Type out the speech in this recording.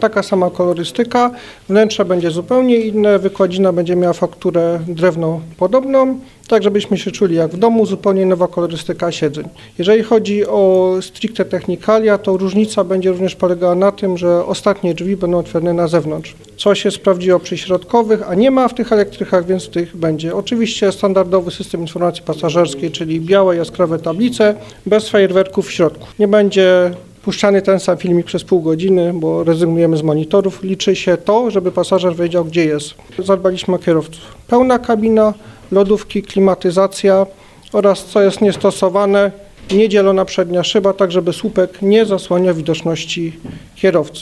taka sama kolorystyka, wnętrze będzie zupełnie inne, wykładzina będzie miała fakturę drewno podobną, tak żebyśmy się czuli jak w domu, zupełnie nowa kolorystyka siedzeń. Jeżeli chodzi o stricte technikalia, to różnica będzie również polegała na tym, że ostatnie drzwi będą otwierane na zewnątrz. Co się sprawdziło przy środkowych, a nie ma w tych elektrykach, więc w tych będzie. Oczywiście standardowy system informacji pasażerskiej, czyli białe, jaskrawe tablice, bez fajerwerków w środku. Nie będzie puszczany ten sam filmik przez pół godziny, bo rezygnujemy z monitorów. Liczy się to, żeby pasażer wiedział, gdzie jest. Zadbaliśmy o kierowców. Pełna kabina, lodówki, klimatyzacja oraz, co jest niestosowane, niedzielona przednia szyba, tak żeby słupek nie zasłania widoczności kierowcy.